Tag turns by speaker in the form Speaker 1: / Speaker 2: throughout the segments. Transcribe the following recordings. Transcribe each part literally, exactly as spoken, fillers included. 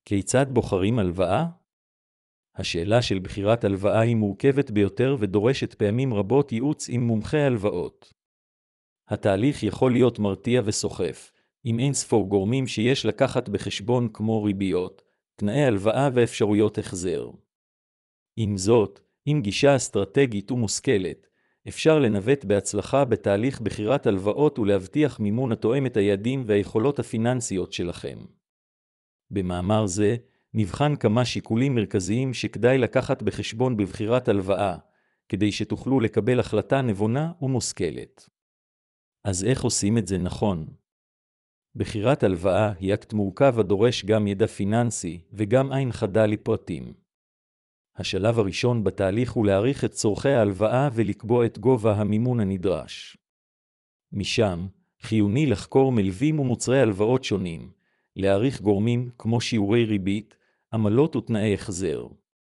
Speaker 1: כיצד בוחרים הלוואה? השאלה של בחירת הלוואה היא מורכבת ביותר ודורשת פעמים רבות ייעוץ עם מומחי הלוואות. התהליך יכול להיות מרתיע וסוחף, עם אין ספור גורמים שיש לקחת בחשבון כמו ריביות, תנאי הלוואה ואפשרויות החזר. עם זאת, עם גישה אסטרטגית ומושכלת, אפשר לנווט בהצלחה בתהליך בחירת הלוואות ולהבטיח מימון התואם את היעדים והיכולות הפיננסיות שלכם. במאמר זה, נבחן כמה שיקולים מרכזיים שכדאי לקחת בחשבון בבחירת הלוואה, כדי שתוכלו לקבל החלטה נבונה ומושכלת. אז איך עושים את זה נכון? בחירת הלוואה היא אקט מורכב הדורש גם ידע פיננסי וגם עין חדה לפרטים. השלב הראשון בתהליך הוא להעריך את צורכי ההלוואה ולקבוע את גובה המימון הנדרש. משם, חיוני לחקור מלווים ומוצרי הלוואות שונים, להעריך גורמים כמו שיעורי ריבית, עמלות ותנאי החזר.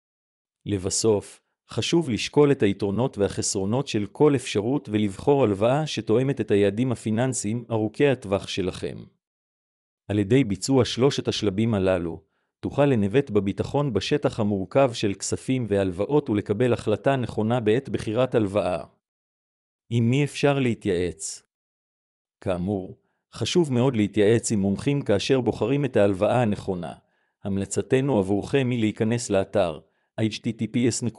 Speaker 1: לבסוף, חשוב לשקול את היתרונות והחסרונות של כל אפשרות ולבחור הלוואה שתואמת את היעדים הפיננסיים ארוכי הטווח שלכם. על ידי ביצוע שלושת השלבים הללו, תוכל לנווט בביטחון בשטח המורכב של כספים והלוואות ולקבל החלטה נכונה בעת בחירת הלוואה. עם מי אפשר להתייעץ? כאמור, חשוב מאוד להתייעץ עם מומחים כאשר בוחרים את ההלוואה הנכונה. המלצתנו עבורכם היא להיכנס לאתר אייץ' טי טי פי אס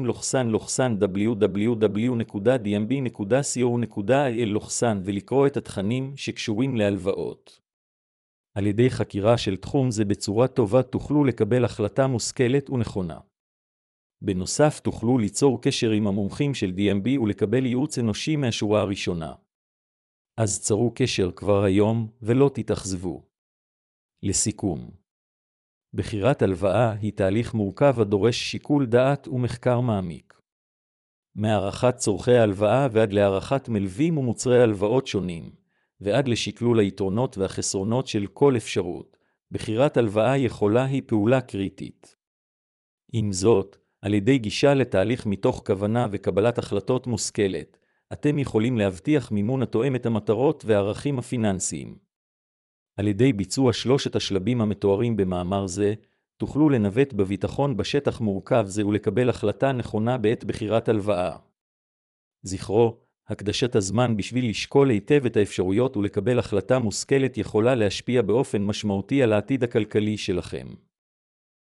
Speaker 1: דאבליו דאבליו דאבליו נקודה די אם בי נקודה קו נקודה איי אל ולקרוא את התכנים שקשורים להלוואות. על ידי חקירה של תחום זה בצורה טובה תוכלו לקבל החלטה מושכלת ונכונה. בנוסף תוכלו ליצור קשר עם המומחים של די אם בי ולקבל ייעוץ אנושי מהשורה הראשונה. אז צרו קשר כבר היום ולא תתאכזבו. לסיכום, בחירת הלוואה היא תהליך מורכב הדורש שיקול דעת ומחקר מעמיק. מהערכת צורכי ההלוואה ועד להערכת מלווים ומוצרי הלוואות שונים, ועד לשקלול היתרונות והחסרונות של כל אפשרות, בחירת הלוואה יכולה היא פעולה קריטית. עם זאת, על ידי גישה לתהליך מתוך כוונה וקבלת החלטות מושכלת, אתם יכולים להבטיח מימון התואם את המטרות והערכים הפיננסיים. על ידי ביצוע שלושת השלבים המתוארים במאמר זה, תוכלו לנווט בביטחון בשטח מורכב זה ולקבל החלטה נכונה בעת בחירת הלוואה. זכרו, הקדשת הזמן בשביל לשקול היטב את האפשרויות ולקבל החלטה מושכלת יכולה להשפיע באופן משמעותי על העתיד הכלכלי שלכם.